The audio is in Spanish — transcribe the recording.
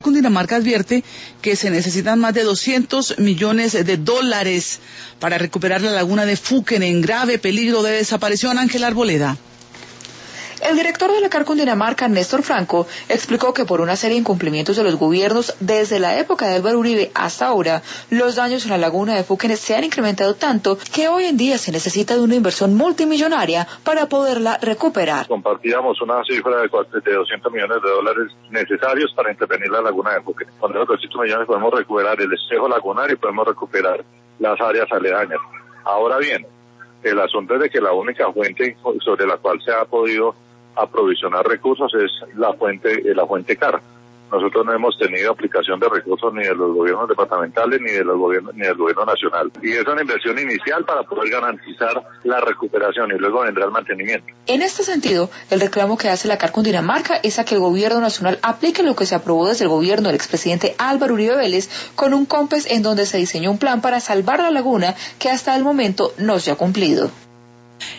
Cundinamarca advierte que se necesitan más de 200 millones de dólares para recuperar la laguna de Fuquen en grave peligro de desaparición. Ángel Arboleda. El director de la CAR Cundinamarca, Néstor Franco, explicó que por una serie de incumplimientos de los gobiernos desde la época de Álvaro Uribe hasta ahora, los daños en la laguna de Fuquen se han incrementado tanto que hoy en día se necesita de una inversión multimillonaria para poderla recuperar. Compartíamos una cifra de 200 millones de dólares necesarios para intervenir la laguna de Fuquen. Con esos 200 millones podemos recuperar el espejo lagunar y podemos recuperar las áreas aledañas. Ahora bien, el asunto es de que la única fuente sobre la cual se ha podido aprovisionar recursos es la fuente CAR. Nosotros no hemos tenido aplicación de recursos ni de los gobiernos departamentales ni del gobierno nacional. Y es una inversión inicial para poder garantizar la recuperación y luego vendrá el mantenimiento. En este sentido, el reclamo que hace la CAR Cundinamarca es a que el gobierno nacional aplique lo que se aprobó desde el gobierno del expresidente Álvaro Uribe Vélez con un COMPES en donde se diseñó un plan para salvar la laguna que hasta el momento no se ha cumplido.